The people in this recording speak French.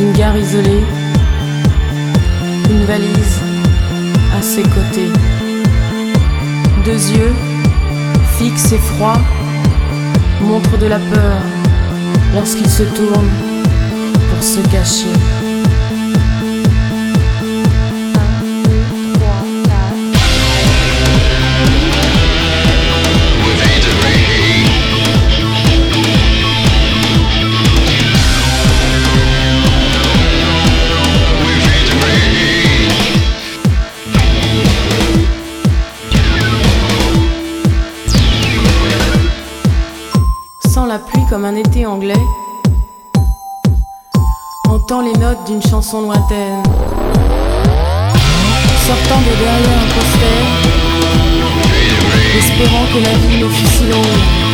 une gare isolée, une valise à ses côtés. Deux yeux, fixes et froids, montrent de la peur lorsqu'il se tourne pour se cacher. Sans la pluie comme un été anglais, entend les notes d'une chanson lointaine, sortant de derrière un poster, espérant que la vie ne fût si longue.